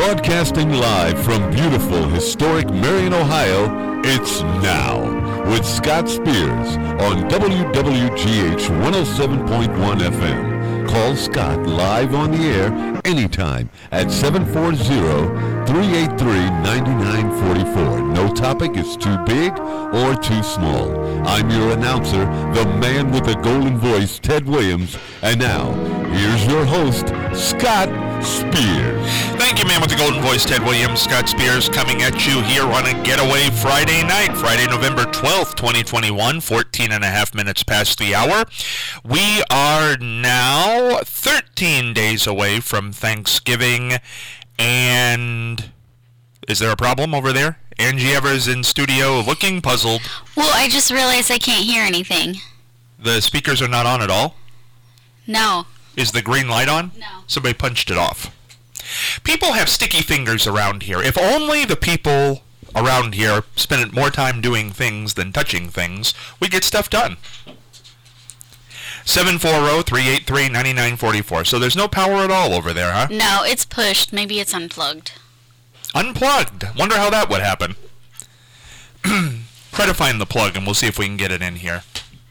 Broadcasting live from beautiful, historic Marion, Ohio, it's Now with Scott Spears on WWGH 107.1 FM. Call Scott live on the air anytime at 740-383-9944. No topic is too big or too small. I'm your announcer, the man with the golden voice, Ted Williams. And now, here's your host, Scott Spears. Thank you, man with the golden voice, Ted Williams. Scott Spears coming at you here on a getaway Friday night, Friday, November 12th, 2021, 14 and a half minutes past the hour. We are now 13 days away from Thanksgiving, and is there a problem over there? Angie Evers in studio looking puzzled. Well, I just realized I can't hear anything. The speakers are not on at all? No. Is the green light on? No. Somebody punched it off. People have sticky fingers around here. If only the people around here spent more time doing things than touching things, we'd get stuff done. 740-383-9944. So there's no power at all over there, huh? No, it's pushed. Maybe it's unplugged. Unplugged. Wonder how that would happen. Try to find the plug and we'll see if we can get it in here.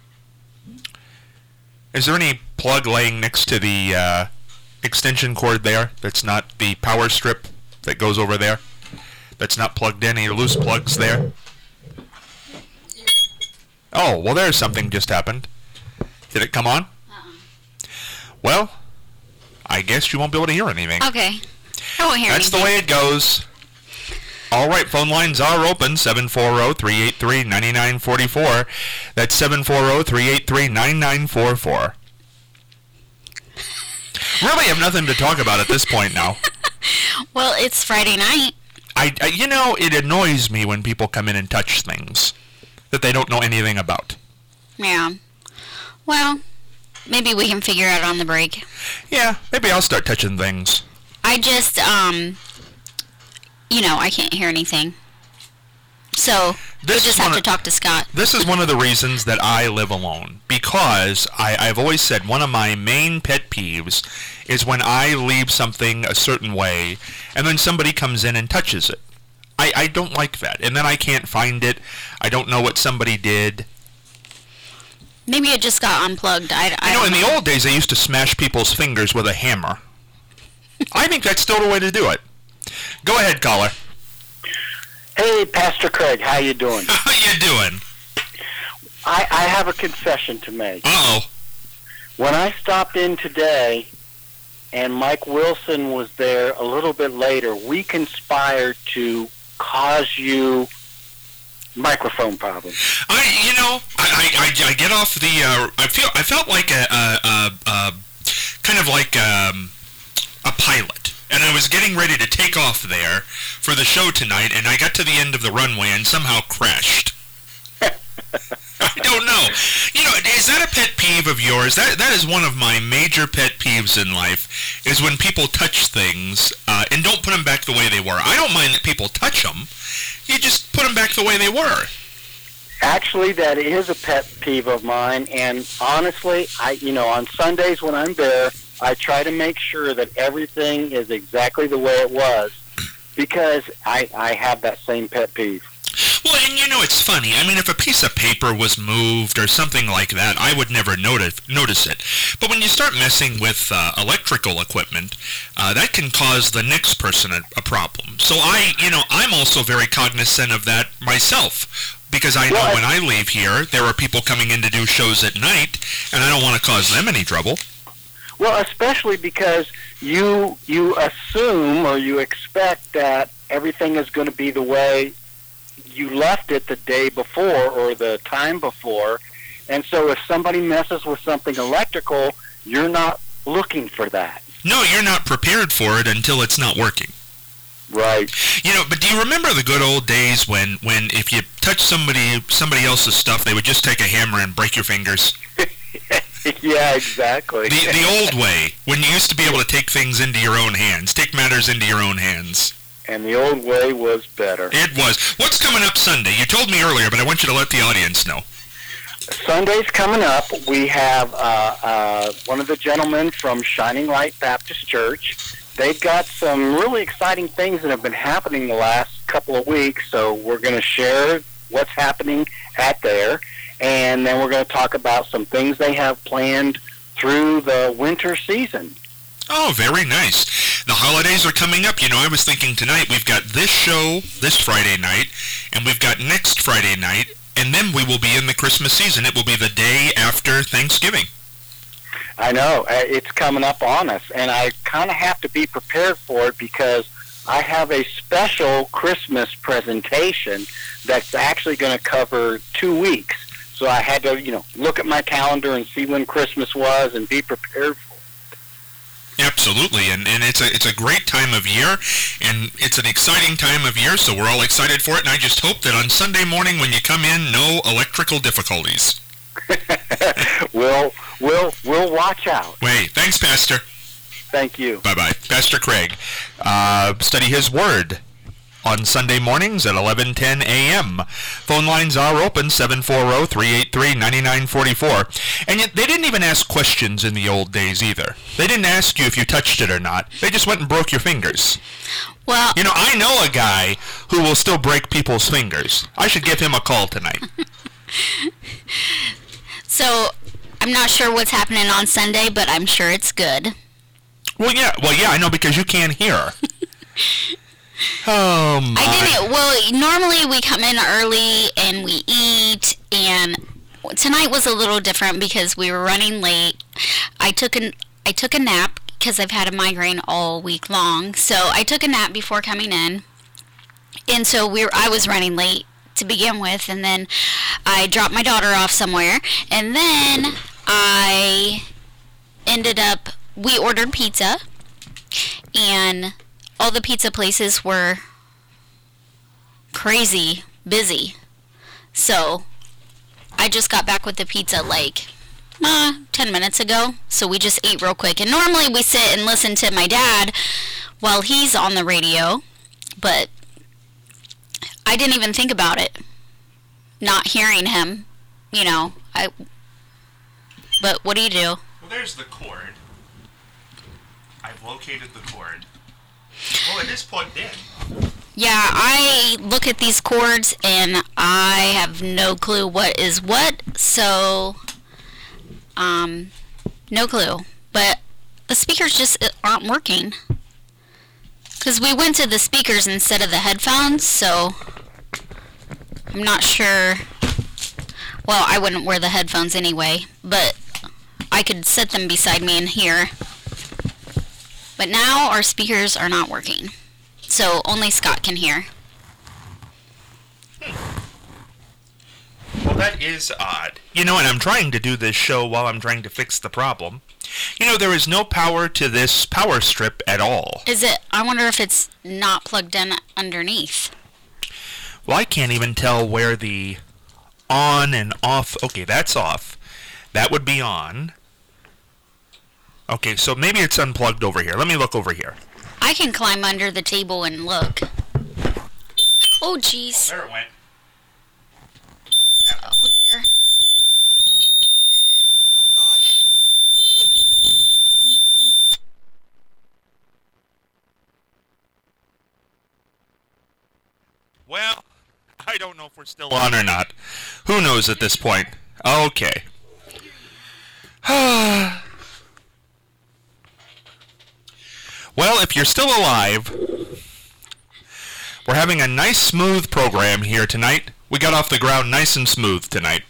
Is there any plug laying next to the extension cord there that's not the power strip that goes over there? That's not plugged in? Any loose plugs there? Oh, well there's something just happened. Did it come on? Well, I guess you won't be able to hear anything. Okay. I won't hear anything. That's the way it goes. All right, phone lines are open, 740-383-9944. That's 740-383-9944. Really have nothing to talk about at this point now. Well, it's Friday night. You know, it annoys me when people come in and touch things that they don't know anything about. Yeah. Well, maybe we can figure out on the break. Yeah, maybe I'll start touching things. I just, I can't hear anything. So, we'll just have to talk to Scott. This is one of the reasons that I live alone. Because I've always said one of my main pet peeves is when I leave something a certain way and then somebody comes in and touches it. I don't like that. And then I can't find it. I don't know what somebody did. Maybe it just got unplugged. I in the old days, they used to smash people's fingers with a hammer. I think that's still the way to do it. Go ahead, caller. Hey, Pastor Craig, how you doing? How you doing? I have a confession to make. Uh-oh. When I stopped in today and Mike Wilson was there a little bit later, we conspired to cause you microphone problems. I get off the. I felt like a kind of like a pilot, and I was getting ready to take off there for the show tonight, and I got to the end of the runway and somehow crashed. I don't know. Is that a pet peeve of yours? That is one of my major pet peeves in life, is when people touch things and don't put them back the way they were. I don't mind that people touch them. You just put them back the way they were. Actually, that is a pet peeve of mine, and honestly, on Sundays when I'm there, I try to make sure that everything is exactly the way it was, because I have that same pet peeve. Well, and it's funny. I mean, if a piece of paper was moved or something like that, I would never notice it. But when you start messing with electrical equipment, that can cause the next person a problem. So I'm also very cognizant of that myself, because I know when I leave here, there are people coming in to do shows at night, and I don't want to cause them any trouble. Well, especially because you assume or you expect that everything is going to be the way you left it the day before or the time before, and so if somebody messes with something electrical, you're not looking for that. No, you're not prepared for it until it's not working. Right. But do you remember the good old days when if you touched somebody else's stuff, they would just take a hammer and break your fingers? Yeah, exactly. The old way, when you used to be able to take things into your own hands, take matters into your own hands. And the old way was better. It was. What's coming up Sunday? You told me earlier, but I want you to let the audience know. Sunday's coming up. We have one of the gentlemen from Shining Light Baptist Church. they've got some really exciting things that have been happening the last couple of weeks, so we're going to share what's happening at there, and then we're going to talk about some things they have planned through the winter season. Oh, very nice. The holidays are coming up. You know, I was thinking tonight we've got this show this Friday night, and we've got next Friday night, and then we will be in the Christmas season. It will be the day after Thanksgiving. I know. It's coming up on us, and I kind of have to be prepared for it because I have a special Christmas presentation that's actually going to cover 2 weeks. So I had to, look at my calendar and see when Christmas was and be prepared for it. Absolutely, and it's a great time of year, and it's an exciting time of year, so we're all excited for it, and I just hope that on Sunday morning when you come in, no electrical difficulties. We'll watch out. Wait, thanks, Pastor. Thank you. Bye-bye. Pastor Craig. Study his word on Sunday mornings at 11:10 a.m. Phone lines are open, 740-383-9944. And yet they didn't even ask questions in the old days either. They didn't ask you if you touched it or not. They just went and broke your fingers. Well, I know a guy who will still break people's fingers. I should give him a call tonight. So, I'm not sure what's happening on Sunday, but I'm sure it's good. Well, yeah, I know because you can't hear. Oh, my. I didn't. Well, normally we come in early and we eat, and tonight was a little different because we were running late. I took a nap because I've had a migraine all week long, so I took a nap before coming in, and so I was running late to begin with, and then I dropped my daughter off somewhere, and then we ordered pizza, and all the pizza places were crazy busy. So I just got back with the pizza 10 minutes ago. So we just ate real quick. And normally we sit and listen to my dad while he's on the radio. But I didn't even think about it. Not hearing him, But what do you do? Well, there's the cord. I've located the cord. Oh, it is plugged in. Yeah, I look at these cords and I have no clue what is what, so, no clue. But the speakers just aren't working. Because we went to the speakers instead of the headphones, so I'm not sure. Well, I wouldn't wear the headphones anyway, but I could set them beside me in here. But now our speakers are not working. So only Scott can hear. Well, that is odd. And I'm trying to do this show while I'm trying to fix the problem. There is no power to this power strip at all. Is it? I wonder if it's not plugged in underneath. Well, I can't even tell where the on and off... Okay, that's off. That would be on. Okay, so maybe it's unplugged over here. Let me look over here. I can climb under the table and look. Oh, jeez. There it went. Oh, dear. Oh, God. Well, I don't know if we're still on or not. Who knows at this point? Okay. Well, if you're still alive, we're having a nice smooth program here tonight. We got off the ground nice and smooth tonight.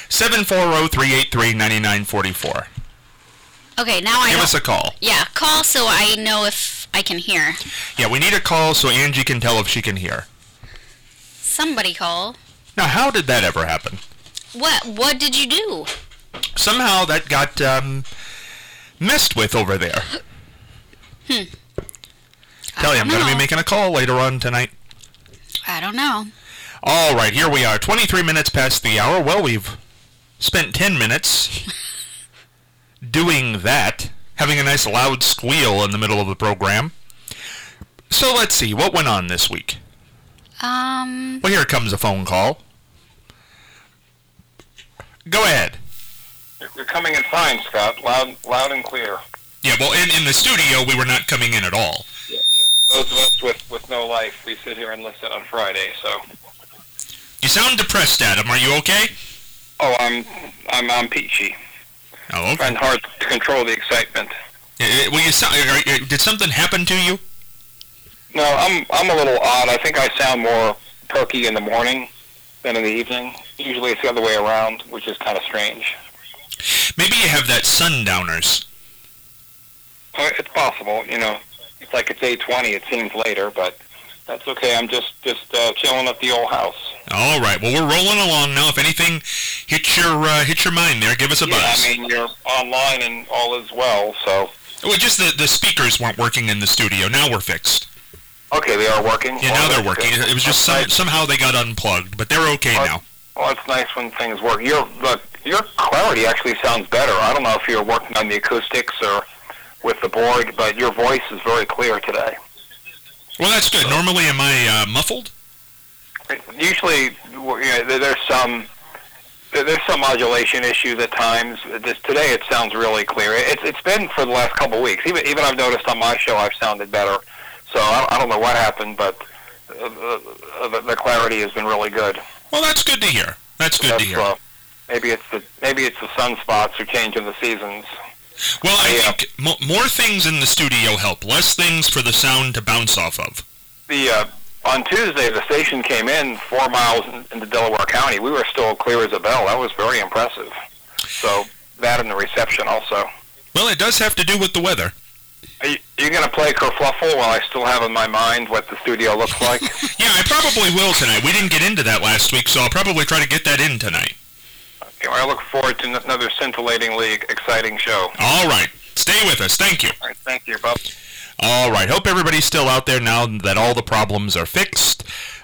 740-383-9944. Okay, now I know. Give us a call. Yeah, call so I know if I can hear. Yeah, we need a call so Angie can tell if she can hear. Somebody call. Now, how did that ever happen? What did you do? Somehow that got messed with over there. Tell you, I'm going to be making a call later on tonight. I don't know. All right, here we are, 23 minutes past the hour. Well, we've spent 10 minutes doing that, having a nice loud squeal in the middle of the program. So let's see, what went on this week? Well, here comes a phone call. Go ahead. You're coming in fine, Scott. Loud and clear. Yeah, well, in the studio, we were not coming in at all. Yeah. Those of us with no life, we sit here and listen on Friday, so... You sound depressed, Adam. Are you okay? Oh, I'm peachy. Oh, okay. Find hard to control the excitement. Well, did something happen to you? No, I'm a little odd. I think I sound more perky in the morning than in the evening. Usually it's the other way around, which is kind of strange. Maybe you have that sundowners. It's possible, It's like it's 8:20. It seems later, but that's okay. I'm just chilling at the old house. All right. Well, we're rolling along now. If anything hits your mind there, give us a buzz. I mean, you're online and all is well, so... Well, just the speakers weren't working in the studio. Now we're fixed. Okay, they are working? Yeah, now they're working. Good. It was just somehow they got unplugged, but they're okay now. Well, it's nice when things work. Your clarity actually sounds better. I don't know if you're working on the acoustics or with the board, but your voice is very clear today. Well, that's good. Normally, am I muffled? Usually, there's some modulation issues at times. Today, it sounds really clear. It's been for the last couple of weeks. Even I've noticed on my show, I've sounded better. So I don't know what happened, but the clarity has been really good. Well, that's good to hear. That's good to hear. Maybe it's the sunspots or change in the seasons. Well, I think more things in the studio help. Less things for the sound to bounce off of. On Tuesday, the station came in 4 miles into Delaware County. We were still clear as a bell. That was very impressive. So that and the reception also. Well, it does have to do with the weather. Are you going to play Kerfluffle while I still have in my mind what the studio looks like? Yeah, I probably will tonight. We didn't get into that last week, so I'll probably try to get that in tonight. Okay, well, I look forward to another scintillatingly exciting show. All right. Stay with us. Thank you. All right, thank you, Bob. All right. Hope everybody's still out there now that all the problems are fixed.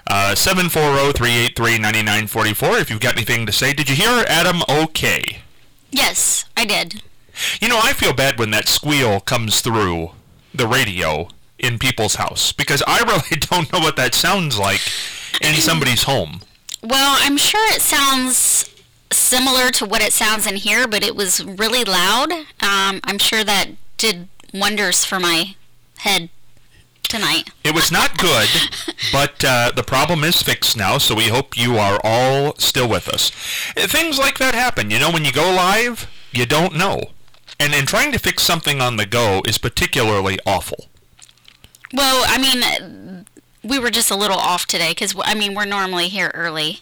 740-383-9944 if you've got anything to say. Did you hear Adam okay? Yes, I did. I feel bad when that squeal comes through the radio in people's house because I really don't know what that sounds like in somebody's home. Well, I'm sure it sounds similar to what it sounds in here, but it was really loud. I'm sure that did wonders for my head tonight. It was not good, but the problem is fixed now, so we hope you are all still with us. Things like that happen. When you go live, you don't know. And trying to fix something on the go is particularly awful. Well, I mean, we were just a little off today because, we're normally here early.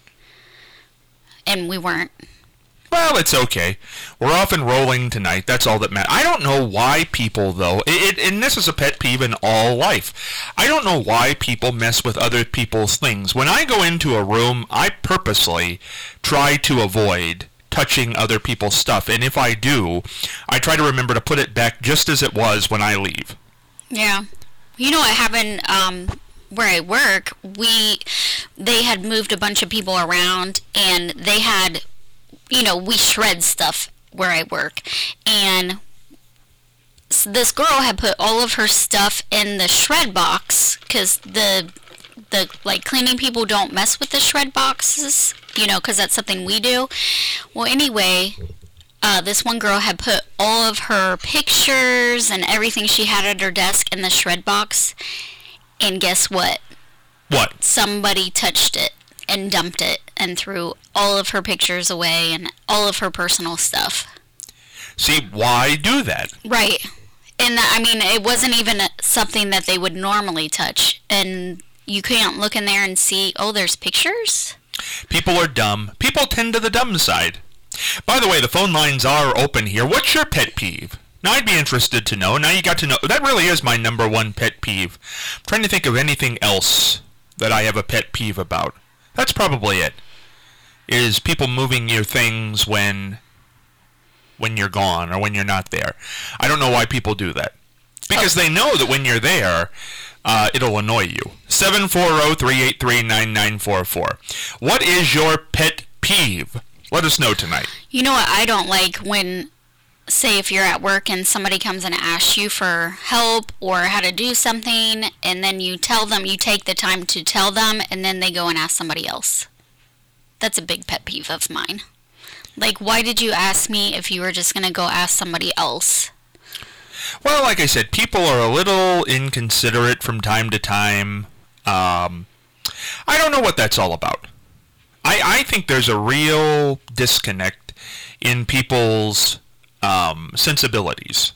And we weren't. Well, it's okay. We're off and rolling tonight. That's all that matters. I don't know why people, though, and this is a pet peeve in all life. I don't know why people mess with other people's things. When I go into a room, I purposely try to avoid touching other people's stuff. And if I do, I try to remember to put it back just as it was when I leave. Yeah. What happened where I work, they had moved a bunch of people around, and they had, we shred stuff where I work. And this girl had put all of her stuff in the shred box because the cleaning people don't mess with the shred boxes, because that's something we do. Well, anyway, this one girl had put all of her pictures and everything she had at her desk in the shred box, and guess what? What? Somebody touched it and dumped it and threw all of her pictures away and all of her personal stuff. See, why do that? Right. And, it wasn't even something that they would normally touch, and you can't look in there and see, oh, there's pictures? People are dumb. People tend to the dumb side. By the way, the phone lines are open here. What's your pet peeve? Now, I'd be interested to know. Now you got to know. That really is my number one pet peeve. I'm trying to think of anything else that I have a pet peeve about. That's probably it. Is people moving your things when you're gone or when you're not there. I don't know why people do that. Because they know that when you're there, it'll annoy you. 740-383-9944. What is your pet peeve? Let us know tonight. You know what I don't like when, say if you're at work and somebody comes and asks you for help or how to do something, and then you tell them, you take the time to tell them, and then they go and ask somebody else. That's a big pet peeve of mine. Like, why did you ask me if you were just going to go ask somebody else? Well, like I said, people are a little inconsiderate from time to time. I don't know what that's all about. I think there's a real disconnect in people's sensibilities.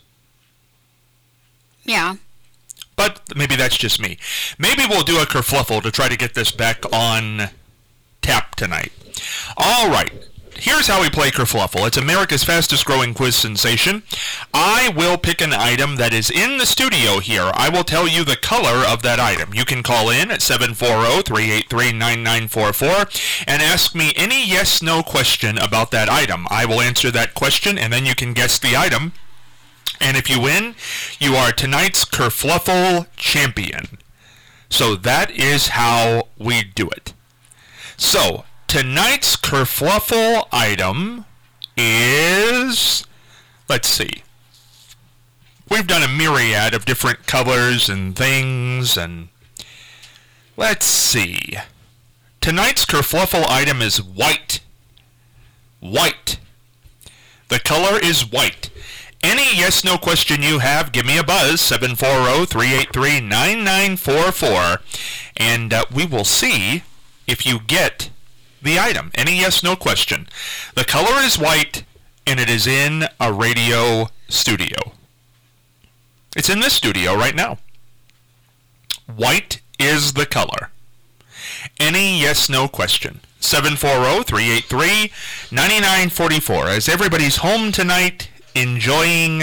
Yeah. But maybe that's just me. Maybe we'll do a kerfluffle to try to get this back on tap tonight. All right. Here's how we play kerfluffle. It's America's fastest growing quiz sensation. I will pick an item that is in the studio here. I will tell you the color of that item. You can call in at 740-383-9944 and ask me any yes-no question about that item. I will answer that question, and then you can guess the item. And if you win, you are tonight's kerfluffle champion. So that is how we do it. So, tonight's kerfluffle item is, let's see, we've done a myriad of different colors and things, and let's see. Tonight's kerfluffle item is white. White. The color is white. Any yes-no question you have, give me a buzz, 740-383-9944, and we will see if you get the item. Any yes-no question. The color is white, and it is in a radio studio. It's in this studio right now. White is the color. Any yes-no question. 740-383-9944. As everybody's home tonight, enjoying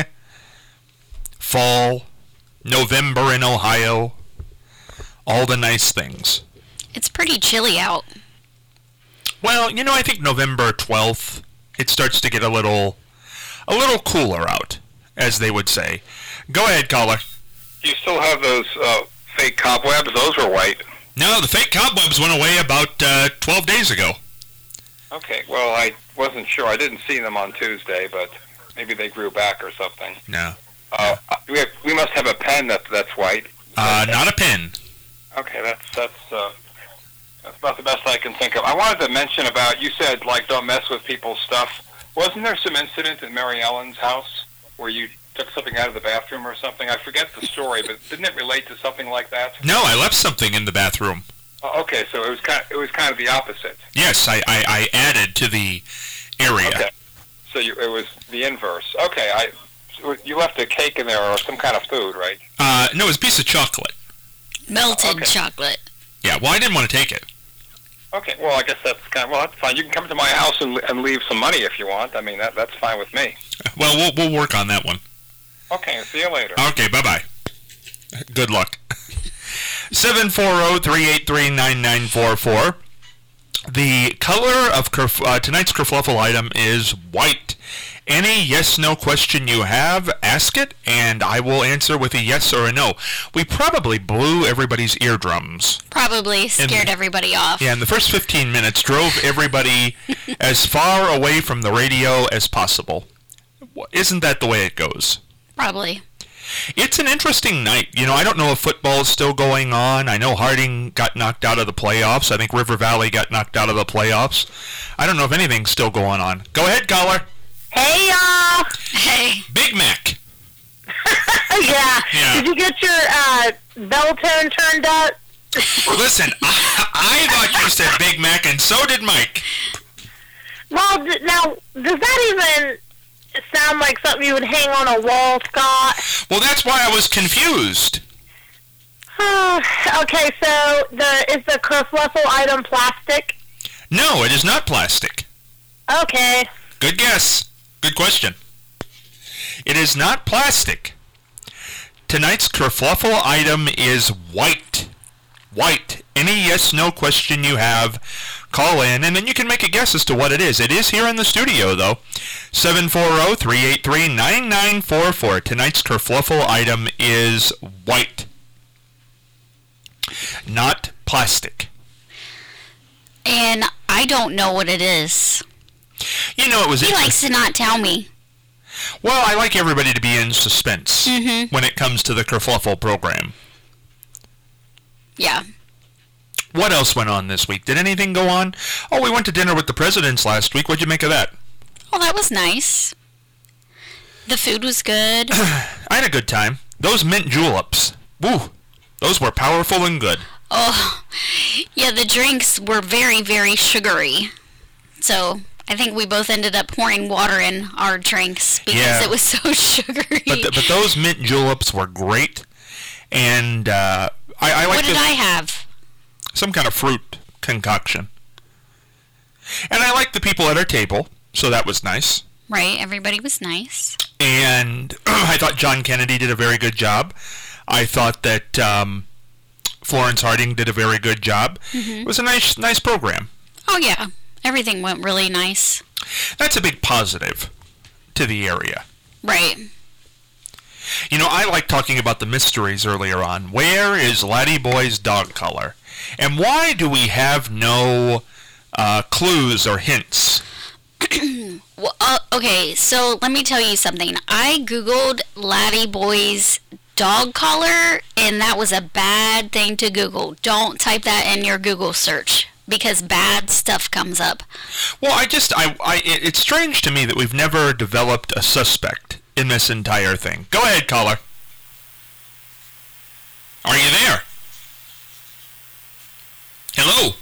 fall, November in Ohio, all the nice things. It's pretty chilly out. Well, I think November 12th, it starts to get a little cooler out, as they would say. Go ahead, caller. You still have those fake cobwebs? Those were white. No, the fake cobwebs went away about 12 days ago. Okay, well, I wasn't sure. I didn't see them on Tuesday, but maybe they grew back or something. No. We must have a pen that's white. Not a pen. Okay, that's about the best I can think of. I wanted to mention about, you said, don't mess with people's stuff. Wasn't there some incident at Mary Ellen's house where you took something out of the bathroom or something? I forget the story, but didn't it relate to something like that? No, I left something in the bathroom. Okay, so it was kind of the opposite. Yes, I added to the area. Okay, so it was the inverse. Okay, you left a cake in there or some kind of food, right? No, it was a piece of chocolate. Melted chocolate. Yeah, well, I didn't want to take it. Okay, well, I guess that's that's fine. You can come to my house and leave some money if you want. I mean, that's fine with me. Well, we'll work on that one. Okay, see you later. Okay, bye-bye. Good luck. 740-383-9944. The color of tonight's kerfluffle item is white. Any yes-no question you have, ask it, and I will answer with a yes or a no. We probably blew everybody's eardrums. Probably scared everybody off. Yeah, in the first 15 minutes, drove everybody as far away from the radio as possible. Isn't that the way it goes? Probably. It's an interesting night. I don't know if football is still going on. I know Harding got knocked out of the playoffs. I think River Valley got knocked out of the playoffs. I don't know if anything's still going on. Go ahead, caller. Hey, y'all. Hey. Big Mac. Yeah. Yeah. Did you get your bell tone turned up? Listen, I thought you said Big Mac, and so did Mike. Well, now, does that even sound like something you would hang on a wall, Scott? Well, that's why I was confused. Okay, so is the kerfluffle item plastic? No, it is not plastic. Okay. Good guess. Good question. It is not plastic. Tonight's kerfluffle item is white. White. Any yes-no question you have, call in, and then you can make a guess as to what it is. It is here in the studio, though. 740-383-9944. Tonight's kerfluffle item is white. Not plastic. And I don't know what it is. It was... He likes to not tell me. Well, I like everybody to be in suspense when it comes to the kerfluffle program. Yeah. What else went on this week? Did anything go on? Oh, we went to dinner with the presidents last week. What'd you make of that? Well, that was nice. The food was good. I had a good time. Those mint juleps, woo, those were powerful and good. Oh, yeah, the drinks were very, very sugary. So I think we both ended up pouring water in our drinks because it was so sugary. But those mint juleps were great. And I like What did I have? Some kind of fruit concoction. And I liked the people at our table, so that was nice. Right, everybody was nice. And I thought John Kennedy did a very good job. I thought that Florence Harding did a very good job. It was a nice program. Oh, yeah. Everything went really nice. That's a big positive to the area. Right. You know, I like talking about the mysteries earlier on. Where is Laddie Boy's dog collar? And why do we have no clues or hints? Well, okay, so let me tell you something. I Googled Laddie Boy's dog collar, and that was a bad thing to Google. Don't type that in your Google search, because bad stuff comes up. Well, it's strange to me that we've never developed a suspect in this entire thing. Go ahead, caller. Are you there? Hello?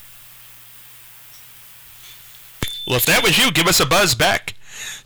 Well, if that was you, give us a buzz back.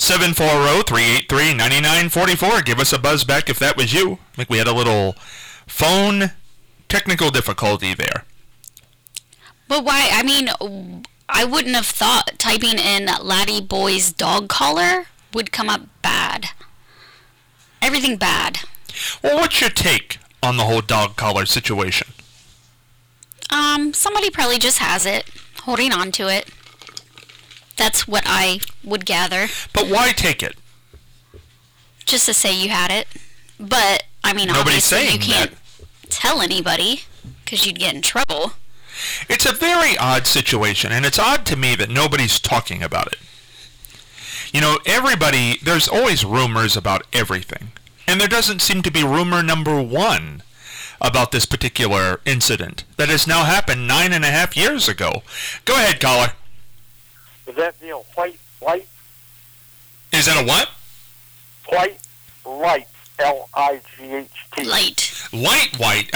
740-383-9944. Give us a buzz back if that was you. I think we had a little phone technical difficulty there. But why? I mean, I wouldn't have thought typing in Laddie Boy's dog collar would come up bad. Everything bad. Well, what's your take on the whole dog collar situation? Somebody probably just has it, holding on to it. That's what I would gather. But why take it? Just to say you had it. But, I mean, Nobody's obviously saying you can't tell anybody, because you'd get in trouble. It's a very odd situation, and it's odd to me that nobody's talking about it. You know, there's always rumors about everything. And there doesn't seem to be rumor number one about this particular incident that has now happened 9.5 years ago. Go ahead, caller. Is that the white light? Is that a what? White light. L-I-G-H-T. Light. Light white.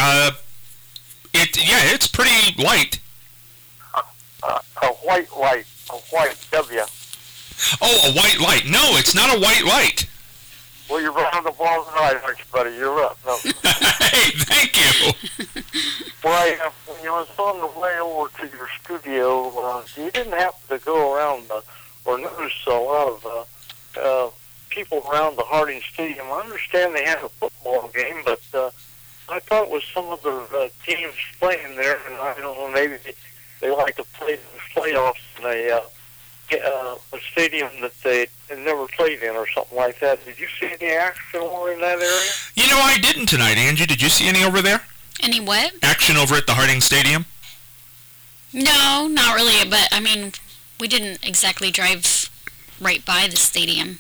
It's pretty light. A white light. A white W. Oh, a white light. No, it's not a white light. Well, you're round the ball tonight, aren't you, buddy? You're up. No. Hey, thank you. Well, when you was on the way over to your studio, you didn't happen to go around or notice a lot of people around the Harding Stadium. I understand they had a football game, but I thought it was some other teams playing there, and I don't know, maybe they like to play the playoffs in a stadium that they had never played in or something like that. Did you see any action over in that area? You know, I didn't tonight, Angie. Did you see any over there? Any what? Action over at the Harding Stadium? No, not really, but, I mean, we didn't exactly drive right by the stadium.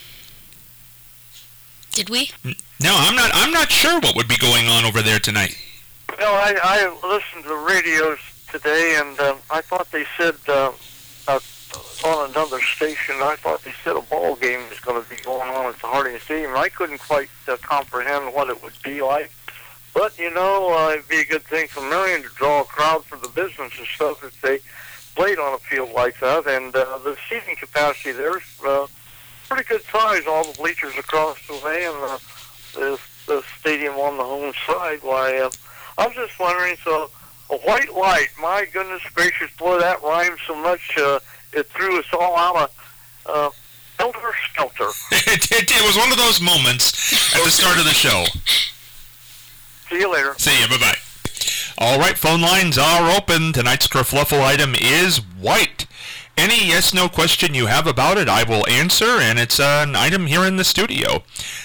Did we? No, I'm not sure what would be going on over there tonight. No, I listened to the radios today, and I thought they said on another station, I thought they said a ball game is going to be going on at the Harding Stadium. I couldn't quite comprehend what it would be like. But, you know, it'd be a good thing for Marion to draw a crowd for the business and stuff if they played on a field like that. And the seating capacity there is pretty good size, all the bleachers across the way and the stadium on the home side. Why, I was just wondering, so a white light, my goodness gracious, boy, that rhymes so much, it threw us all out of helter-skelter. It was one of those moments at the start of the show. See you later. See you. Bye-bye. All right, phone lines are open. Tonight's kerfluffle item is white. Any yes-no question you have about it, I will answer, and it's an item here in the studio.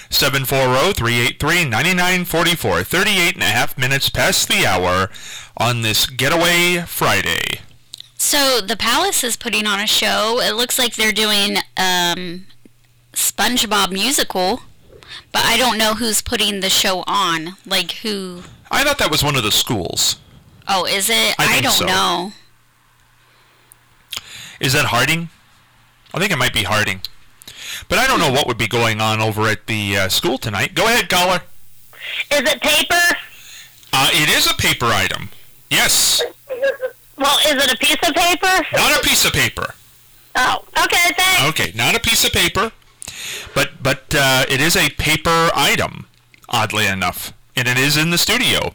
740-383-9944. 38.5 minutes past the hour on this Getaway Friday. So, the Palace is putting on a show. It looks like they're doing SpongeBob musical, but I don't know who's putting the show on. Like, who... I thought that was one of the schools. Oh, is it? I think don't so. know. Is that Harding? I think it might be Harding. But I don't know what would be going on over at the school tonight. Go ahead, caller. Is it paper? It is a paper item. Yes. Well, is it a piece of paper? Not a piece of paper. Oh, okay, thanks. Okay, not a piece of paper, but it is a paper item, oddly enough. And it is in the studio.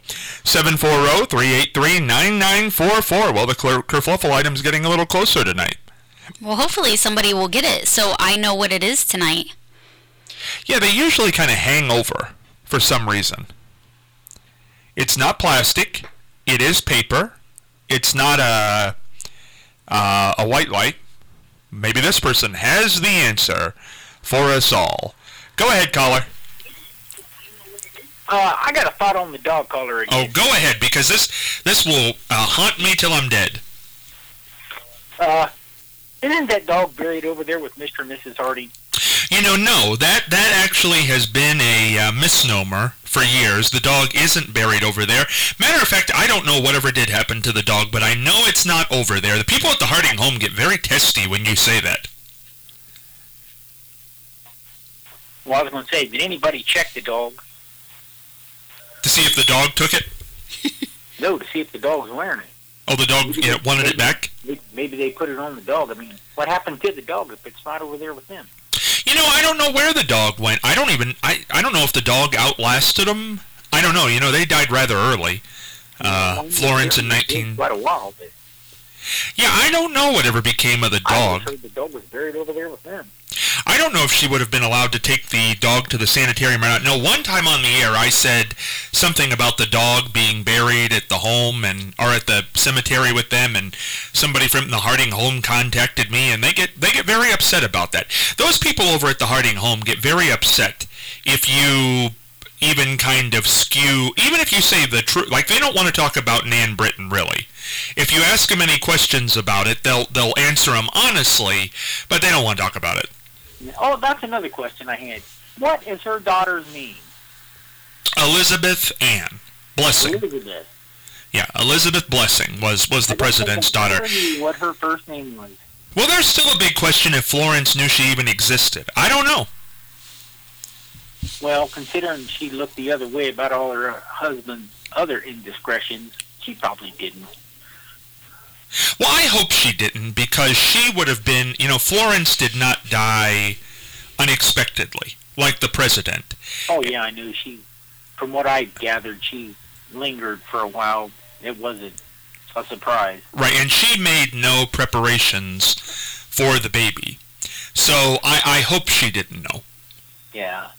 740-383-9944. Well, the kerfluffle item's getting a little closer tonight. Well, hopefully somebody will get it so I know what it is tonight. Yeah, they usually kind of hang over for some reason. It's not plastic. It is paper. It's not a white light. Maybe this person has the answer for us all. Go ahead, caller. I got a thought on the dog collar again. Oh, go ahead, because this will haunt me till I'm dead. Isn't that dog buried over there with Mr. and Mrs. Harding? You know, no, that actually has been a misnomer for years. The dog isn't buried over there. Matter of fact, I don't know whatever did happen to the dog, but I know it's not over there. The people at the Harding home get very testy when you say that. Well, I was going to say, did anybody check the dog? To see if the dog took it? No, to see if the dog's wearing it. Oh, the dog wanted it back? Maybe they put it on the dog. I mean, what happened to the dog if it's not over there with them? You know, I don't know where the dog went. I don't know if the dog outlasted him. I don't know. You know, they died rather early. Florence in 19... Quite a while, but... Yeah, I don't know whatever became of the dog. I heard the dog was buried over there with them. I don't know if she would have been allowed to take the dog to the sanitarium or not. No, one time on the air I said something about the dog being buried at the home or at the cemetery with them, and somebody from the Harding home contacted me, and they get very upset about that. Those people over at the Harding home get very upset if you even kind of skew, even if you say the truth. Like, they don't want to talk about Nan Britton, really. If you ask them any questions about it, they'll answer them honestly, but they don't want to talk about it. Oh, that's another question I had. What is her daughter's name? Elizabeth Ann Blessing. Elizabeth. Yeah, Elizabeth Blessing was the president's daughter. What her first name was. Well, there's still a big question if Florence knew she even existed. I don't know. Well, considering she looked the other way about all her husband's other indiscretions, she probably didn't. Well, I hope she didn't, because she would have been, Florence did not die unexpectedly, like the president. Oh, yeah, I knew from what I gathered, she lingered for a while. It wasn't a surprise. Right, and she made no preparations for the baby. So I hope she didn't know. Yeah.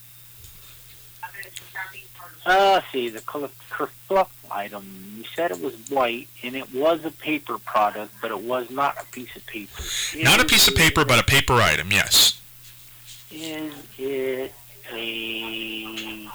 See, the kerfluffle item, you said it was white, and it was a paper product, but it was not a piece of paper. Not a piece of paper, but a paper item, yes. Is it a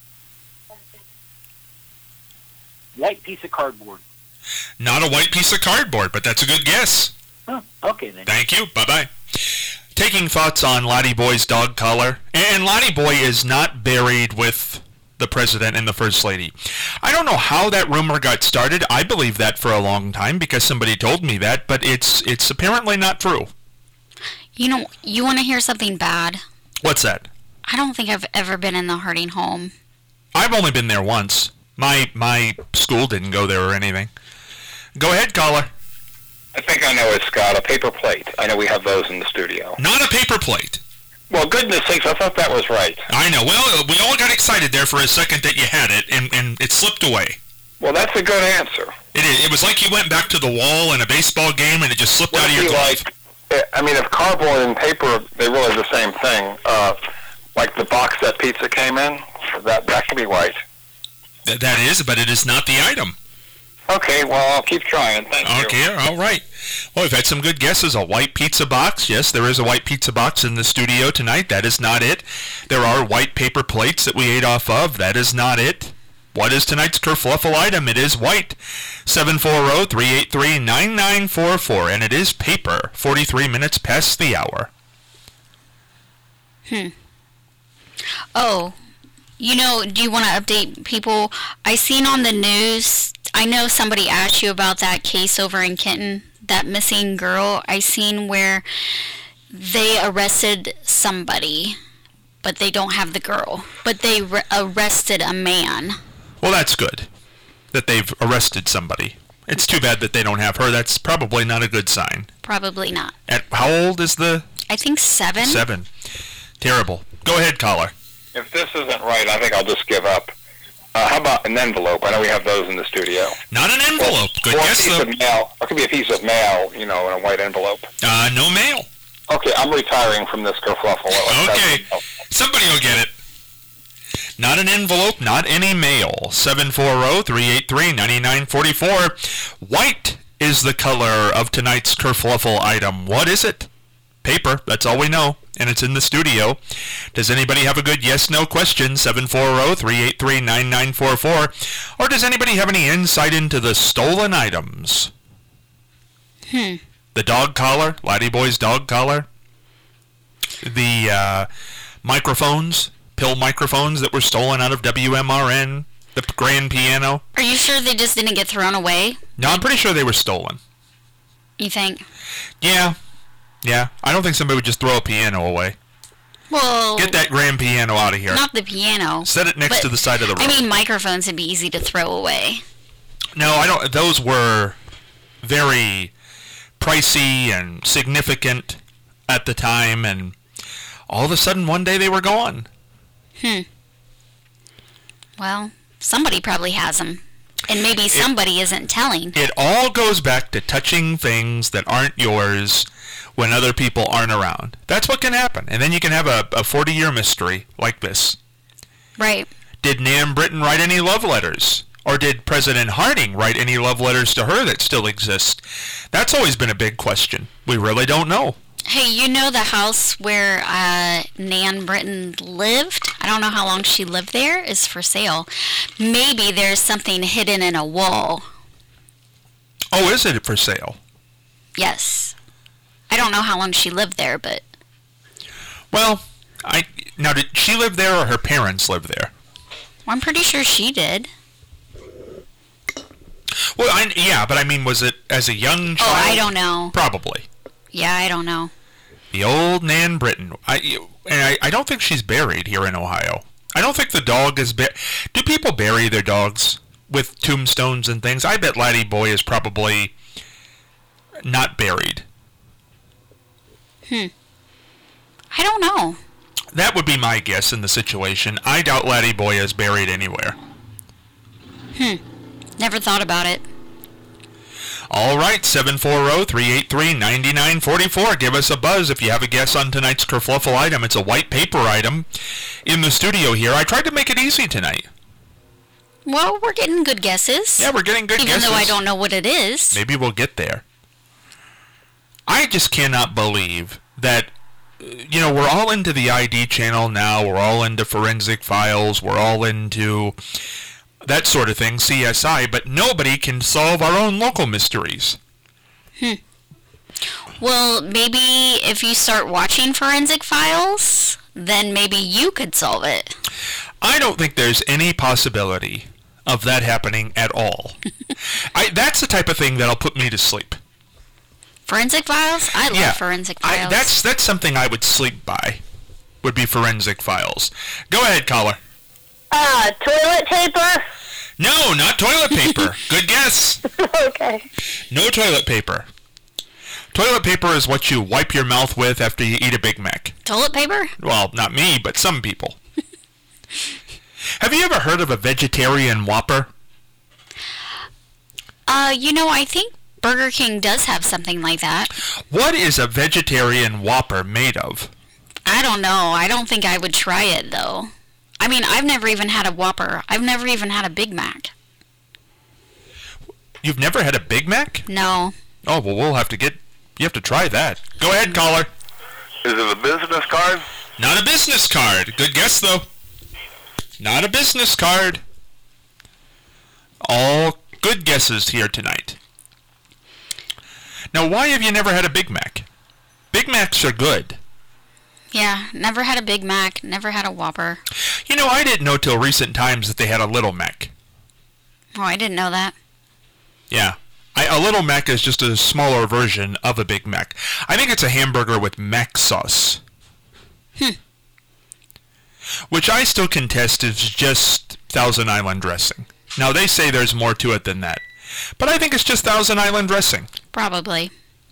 white piece of cardboard? Not a white piece of cardboard, but that's a good guess. Oh, okay then. Thank you. Bye-bye. Taking thoughts on Lottie Boy's dog collar. And Lottie Boy is not buried with the president and the first lady. I don't know how that rumor got started. I believed that for a long time because somebody told me that, but it's apparently not true. You know, you want to hear something bad? What's that? I don't think I've ever been in the Harding home. I've only been there once. My school didn't go there or anything. Go ahead, caller. I think I know it, Scott. A paper plate. I know we have those in the studio. Not a paper plate. Well, goodness sakes, I thought that was right. I know. Well, we all got excited there for a second that you had it, and it slipped away. Well, that's a good answer. It was like you went back to the wall in a baseball game, and it just slipped out of your glove. If cardboard and paper, they really the same thing. Like the box that pizza came in, that could be white. That is, but it is not the item. Okay, well, I'll keep trying. Thank you. Okay, all right. Well, we've had some good guesses. A white pizza box. Yes, there is a white pizza box in the studio tonight. That is not it. There are white paper plates that we ate off of. That is not it. What is tonight's kerfluffle item? It is white. 740-383-9944, and it is paper. 43 minutes past the hour. Oh, do you want to update people? I seen on the news, I know somebody asked you about that case over in Kenton, that missing girl. I seen where they arrested somebody, but they don't have the girl. But they arrested a man. Well, that's good that they've arrested somebody. It's too bad that they don't have her. That's probably not a good sign. Probably not. At how old is the... I think 7. 7. Terrible. Go ahead, caller. If this isn't right, I think I'll just give up. How about an envelope? I know we have those in the studio. Not an envelope. Good Or a guess, piece though. of mail. It could be a piece of mail, in a white envelope. No mail. Okay, I'm retiring from this kerfluffle. Okay. Somebody will get it. Not an envelope, not any mail. 740-383-9944. White is the color of tonight's kerfluffle item. What is it? Paper. That's all we know. And it's in the studio. Does anybody have a good yes-no question? 740-383-9944. Or does anybody have any insight into the stolen items? The dog collar, Laddie Boy's dog collar. The microphones, pill microphones that were stolen out of WMRN. The grand piano. Are you sure they just didn't get thrown away? No, I'm pretty sure they were stolen. You think? Yeah. I don't think somebody would just throw a piano away. Well... Get that grand piano out of here. Not the piano. Set it next to the side of the room. I mean, microphones would be easy to throw away. No, I don't. Those were very pricey and significant at the time, and all of a sudden, one day they were gone. Well, somebody probably has them. And maybe somebody isn't telling. It all goes back to touching things that aren't yours when other people aren't around. That's what can happen. And then you can have a 40-year mystery like this. Right. Did Nan Britton write any love letters? Or did President Harding write any love letters to her that still exist? That's always been a big question. We really don't know. Hey, you know the house where Nan Britton lived? I don't know how long she lived there, is for sale. Maybe there's something hidden in a wall. Oh, is it for sale? Yes. I don't know how long she lived there, but... Well, now did she live there or her parents live there? Well, I'm pretty sure she did. Well, yeah, but I mean, was it as a young child? Oh, I don't know. Probably. Yeah, I don't know. The old Nan Britton. I don't think she's buried here in Ohio. I don't think the dog is buried. Do people bury their dogs with tombstones and things? I bet Laddie Boy is probably not buried. I don't know. That would be my guess in the situation. I doubt Laddie Boy is buried anywhere. Never thought about it. All right, 740-383-9944. Give us a buzz if you have a guess on tonight's kerfluffle item. It's a white paper item in the studio here. I tried to make it easy tonight. Well, we're getting good guesses. Yeah, we're getting good guesses. Even though I don't know what it is. Maybe we'll get there. I just cannot believe that, we're all into the ID channel now. We're all into forensic files. We're all into that sort of thing, CSI, but nobody can solve our own local mysteries. Well, maybe if you start watching Forensic Files, then maybe you could solve it. I don't think there's any possibility of that happening at all. That's the type of thing that'll put me to sleep. Forensic Files? I love Forensic Files. That's something I would sleep by, would be Forensic Files. Go ahead, caller. Toilet paper? No, not toilet paper. Good guess. Okay. No toilet paper. Toilet paper is what you wipe your mouth with after you eat a Big Mac. Toilet paper? Well, not me, but some people. Have you ever heard of a vegetarian Whopper? I think Burger King does have something like that. What is a vegetarian Whopper made of? I don't know. I don't think I would try it, though. I mean, I've never even had a Whopper. I've never even had a Big Mac. You've never had a Big Mac? No. Oh, well, you have to try that. Go ahead, caller. Is it a business card? Not a business card. Good guess, though. Not a business card. All good guesses here tonight. Now, why have you never had a Big Mac? Big Macs are good. Yeah, never had a Big Mac, never had a Whopper. I didn't know till recent times that they had a Little Mac. Oh, I didn't know that. Yeah. A Little Mac is just a smaller version of a Big Mac. I think it's a hamburger with mac sauce. Which I still contest is just Thousand Island dressing. Now, they say there's more to it than that. But I think it's just Thousand Island dressing. Probably.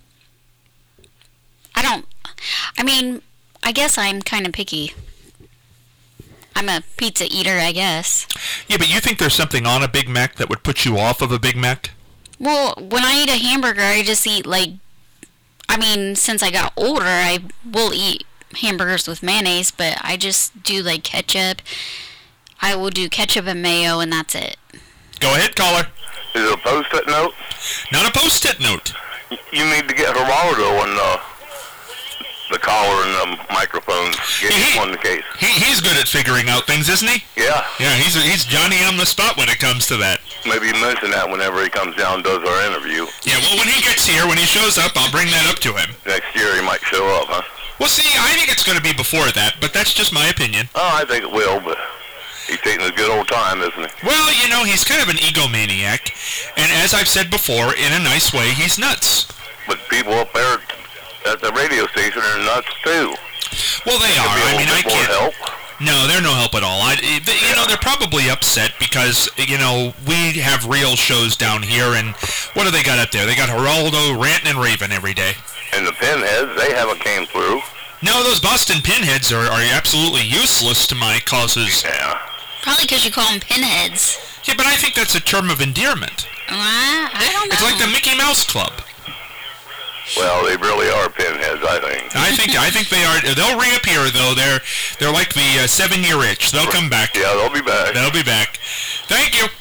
I guess I'm kind of picky. I'm a pizza eater, I guess. Yeah, but you think there's something on a Big Mac that would put you off of a Big Mac? Well, when I eat a hamburger, I just eat, since I got older, I will eat hamburgers with mayonnaise, but I just do, ketchup. I will do ketchup and mayo, and that's it. Go ahead, caller. Is it a Post-it note? Not a Post-it note. You need to get Geraldo and the collar and the microphones. Get him on the case. He's good at figuring out things, isn't he? Yeah. Yeah, he's Johnny on the spot when it comes to that. Maybe mention that whenever he comes down and does our interview. Yeah, well, when he gets here, when he shows up, I'll bring that up to him. Next year he might show up, huh? Well, see, I think it's going to be before that, but that's just my opinion. Oh, I think it will, but he's taking a good old time, isn't he? Well, he's kind of an egomaniac, and as I've said before, in a nice way, he's nuts. But people up there at the radio station are nuts, too. Well, they are. I can't... help. No, they're no help at all. They're probably upset because, we have real shows down here, and what do they got up there? They got Geraldo ranting and raving every day. And the Pinheads, they haven't came through. No, those Boston Pinheads are absolutely useless to my causes. Yeah. Probably because you call them pinheads. Yeah, but I think that's a term of endearment. I don't know. It's like the Mickey Mouse Club. Well, they really are pinheads, I think. I think they are. They'll reappear, though. They're like the 7-year itch. They'll come back. Yeah, they'll be back. They'll be back. Thank you.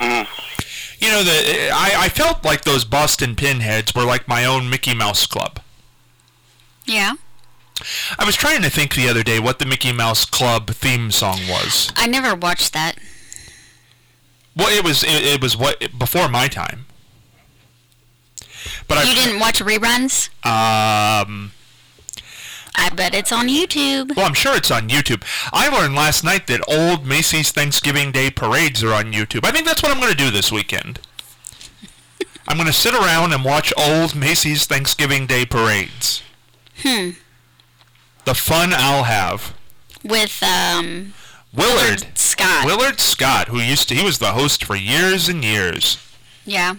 I felt like those Boston Pinheads were like my own Mickey Mouse Club. Yeah. I was trying to think the other day what the Mickey Mouse Club theme song was. I never watched that. Well, it was before my time. But you didn't watch reruns? I bet it's on YouTube. Well, I'm sure it's on YouTube. I learned last night that old Macy's Thanksgiving Day parades are on YouTube. I think that's what I'm going to do this weekend. I'm going to sit around and watch old Macy's Thanksgiving Day parades. The fun I'll have. With, Willard Scott. Willard Scott, he was the host for years and years. Yeah.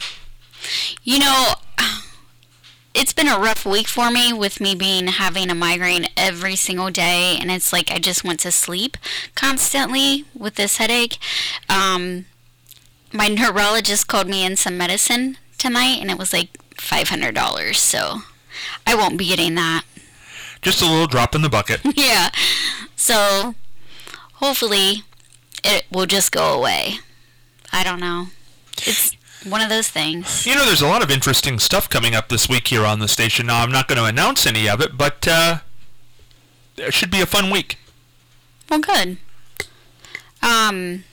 It's been a rough week for me with me having a migraine every single day, and it's like I just want to sleep constantly with this headache. My neurologist called me in some medicine tonight, and it was like $500, so I won't be getting that. Just a little drop in the bucket. Yeah. So, hopefully, it will just go away. I don't know. It's one of those things. There's a lot of interesting stuff coming up this week here on the station. Now, I'm not going to announce any of it, but it should be a fun week. Well, good. I'm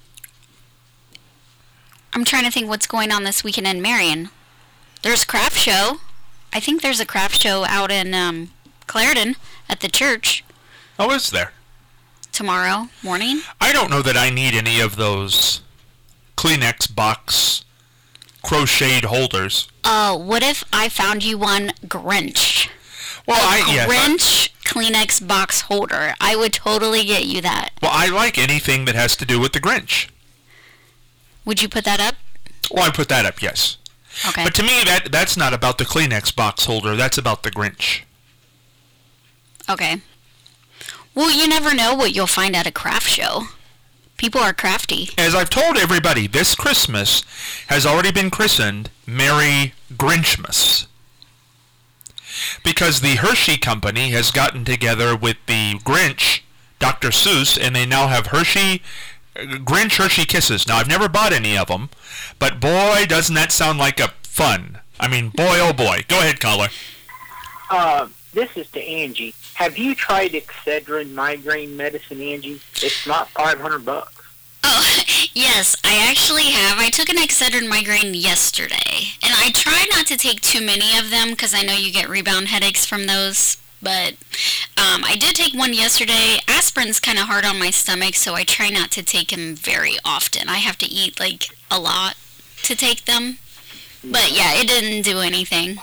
trying to think what's going on this weekend in Marion. There's a craft show. I think there's a craft show out in Clarendon at the church. Oh, is there? Tomorrow morning. I don't know that I need any of those Kleenex box crocheted holders. What if I found you one Grinch? Well, Grinch Kleenex box holder. I would totally get you that. Well, I like anything that has to do with the Grinch. Would you put that up? Well, I put that up, yes. Okay. But to me, that's not about the Kleenex box holder. That's about the Grinch. Okay. Well, you never know what you'll find at a craft show. People are crafty. As I've told everybody, this Christmas has already been christened Merry Grinchmas. Because the Hershey Company has gotten together with the Grinch, Dr. Seuss, and they now have Grinch Hershey Kisses. Now, I've never bought any of them, but boy, doesn't that sound like a fun. I mean, boy, oh boy. Go ahead, caller. This is to Angie. Have you tried Excedrin migraine medicine, Angie? It's not $500. Oh, yes, I actually have. I took an Excedrin migraine yesterday, and I try not to take too many of them because I know you get rebound headaches from those, but I did take one yesterday. Aspirin's kind of hard on my stomach, so I try not to take them very often. I have to eat, a lot to take them. But yeah, it didn't do anything.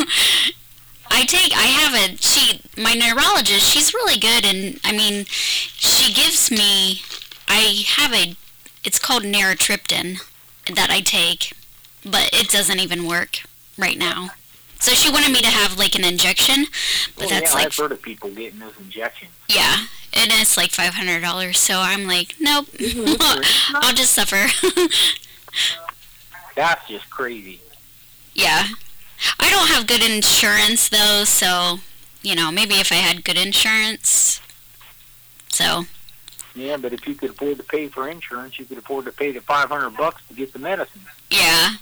My neurologist, she's really good, and I mean, she gives me, it's called Naratriptan that I take, but it doesn't even work right now. So she wanted me to have like an injection, but that's like... I've heard of people getting those injections. Yeah, and it's like $500, so I'm like, nope, I'll just suffer. That's just crazy. Yeah. I don't have good insurance, though, so, maybe if I had good insurance, so... Yeah, but if you could afford to pay for insurance, you could afford to pay the $500 to get the medicine. Yeah.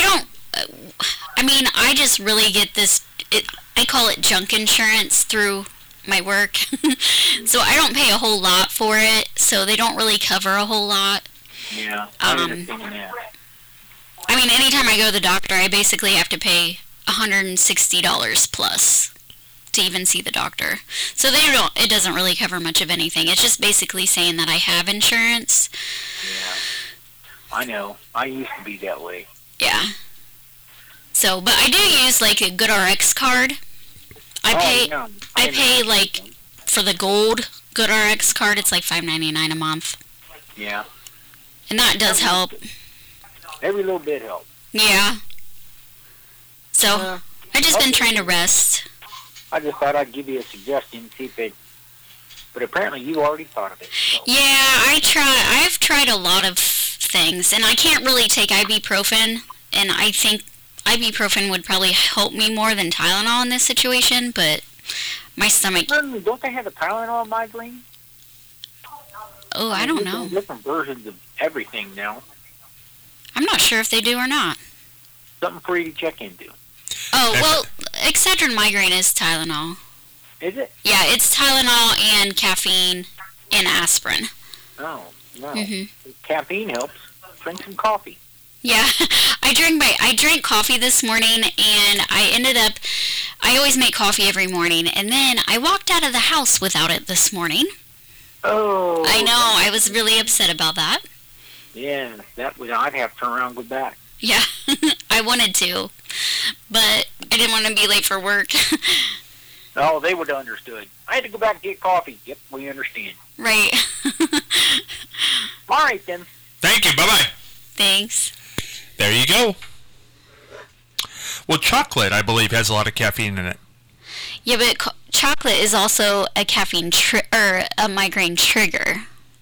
I just really get this, I call it junk insurance through my work. So I don't pay a whole lot for it, so they don't really cover a whole lot. Yeah, I understand that. Anytime I go to the doctor, I basically have to pay $160 plus to even see the doctor. So it doesn't really cover much of anything. It's just basically saying that I have insurance. Yeah, I know. I used to be that way. Yeah. So, but I do use like a GoodRx card. I pay like for the gold GoodRx card, it's like $5.99 a month. Yeah. And that does help. Every little bit helps. Yeah. So, I've just been trying to rest. I just thought I'd give you a suggestion, see if it... But apparently you already thought of it. So. Yeah, I've tried a lot of things, and I can't really take ibuprofen, and I think ibuprofen would probably help me more than Tylenol in this situation, but my stomach... Don't they have a Tylenol migraine? Oh, I don't know. Different versions of everything now. I'm not sure if they do or not. Something for you to check into. Oh, well, Excedrin migraine is Tylenol. Is it? Yeah, it's Tylenol and caffeine and aspirin. Oh, no. Mm-hmm. Caffeine helps. Drink some coffee. Yeah, I drank coffee this morning, and I always make coffee every morning, and then I walked out of the house without it this morning. Oh. I know, I was really upset about that. Yeah, I'd have to turn around and go back. Yeah, I wanted to, but I didn't want to be late for work. Oh, they would have understood. I had to go back and get coffee. Yep, we understand. Right. All right, then. Thank you. Bye-bye. Thanks. There you go. Well, chocolate, I believe, has a lot of caffeine in it. Yeah, but chocolate is also a caffeine a migraine trigger.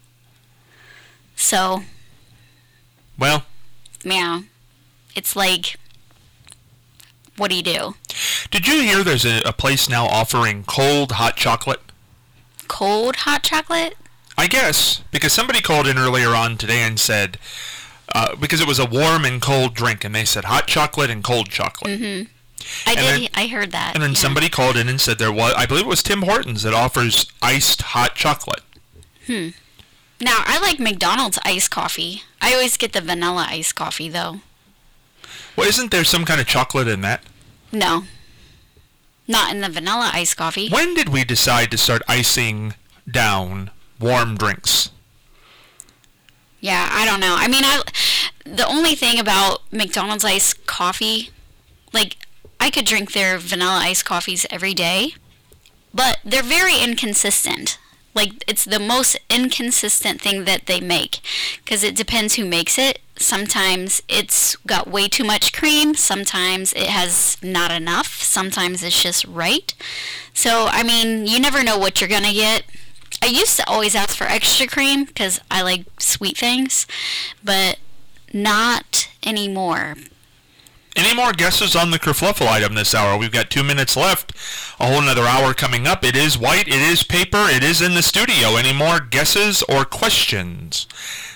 So. Well. Yeah. It's like, what do you do? Did you hear there's a place now offering cold hot chocolate? Cold hot chocolate? I guess, because somebody called in earlier on today and said, because it was a warm and cold drink, and they said hot chocolate and cold chocolate. Mm-hmm. I heard that. And then somebody called in and said I believe it was Tim Hortons that offers iced hot chocolate. Now, I like McDonald's iced coffee. I always get the vanilla iced coffee, though. Well, isn't there some kind of chocolate in that? No. Not in the vanilla iced coffee. When did we decide to start icing down warm drinks? Yeah, I don't know. The only thing about McDonald's iced coffee, like, I could drink their vanilla iced coffees every day, but they're very inconsistent. Like, it's the most inconsistent thing that they make, because it depends who makes it. Sometimes it's got way too much cream, sometimes it has not enough, sometimes it's just right. So, you never know what you're gonna get. I used to always ask for extra cream, because I like sweet things, but not anymore. Any more guesses on the kerfluffle item this hour? We've got 2 minutes left. A whole another hour coming up. It is white. It is paper. It is in the studio. Any more guesses or questions?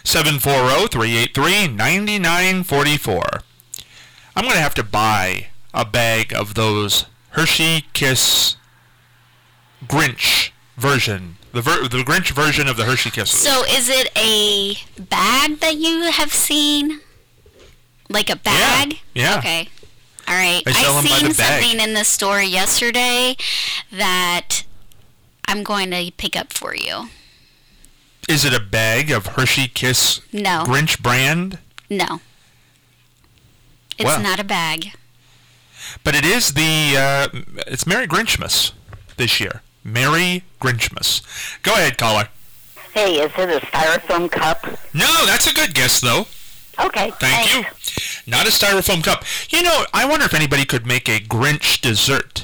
740-383-9944. I'm going to have to buy a bag of those Hershey Kiss Grinch version. The Grinch version of the Hershey Kisses. So is it a bag that you have seen? Like a bag? Yeah. Okay. All right. I seen something in the store yesterday that I'm going to pick up for you. Is it a bag of Hershey Kiss No. Grinch brand? No. It's not a bag. But it is it's Merry Grinchmas this year. Merry Grinchmas. Go ahead, caller. Hey, is it a styrofoam cup? No, that's a good guess, though. Okay. Thank you. Not a styrofoam cup. You know, I wonder if anybody could make a Grinch dessert.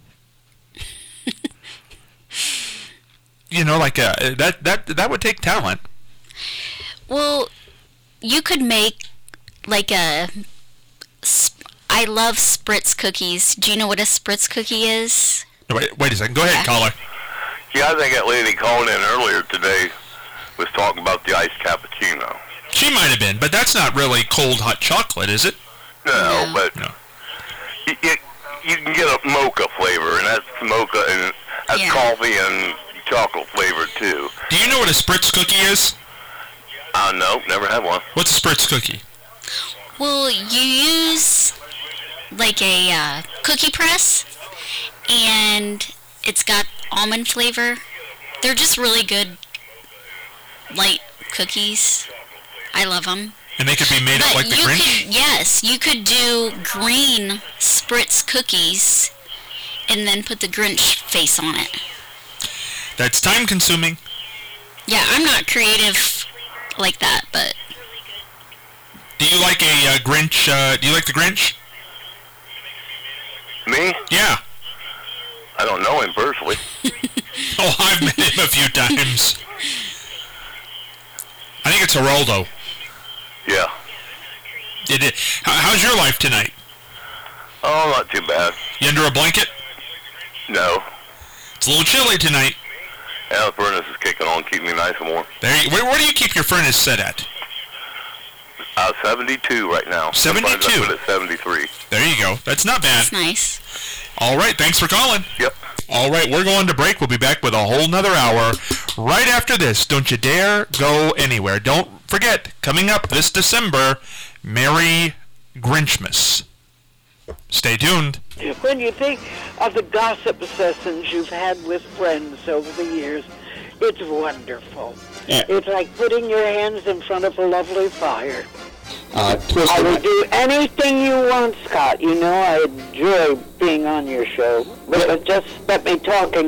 You know, like that would take talent. Well, you could make like I love Spritz cookies. Do you know what a Spritz cookie is? Wait a second. Go ahead, caller. Yeah, I think that lady calling in earlier today was talking about the iced cappuccino. She might have been, but that's not really cold hot chocolate, is it? No, but you can get a mocha flavor, and that's mocha, and that's coffee and chocolate flavor too. Do you know what a Spritz cookie is? No, never had one. What's a Spritz cookie? Well, you use like a cookie press, and it's got almond flavor. They're just really good light cookies. I love them. And they could be made up like the Grinch? Yes, you could do green Spritz cookies and then put the Grinch face on it. That's time consuming. Yeah, I'm not creative like that, but... Do you like a Grinch, do you like the Grinch? Me? Yeah. I don't know him personally. Oh, I've met him a few times. I think it's Geraldo. Yeah. How's your life tonight? Oh, not too bad. You under a blanket? No. It's a little chilly tonight. Yeah, the furnace is kicking on, keeping me nice and warm. Where do you keep your furnace set at? 72 right now. 72? I put it at 73. There you go. That's not bad. That's nice. All right, thanks for calling. Yep. All right, we're going to break. We'll be back with a whole nother hour right after this. Don't you dare go anywhere. Don't forget, coming up this December, Merry Grinchmas. Stay tuned. When you think of the gossip sessions you've had with friends over the years, it's wonderful. Yeah. It's like putting your hands in front of a lovely fire. I Twister. will do anything you want, Scott. You know I enjoy being on your show. But just let me talk and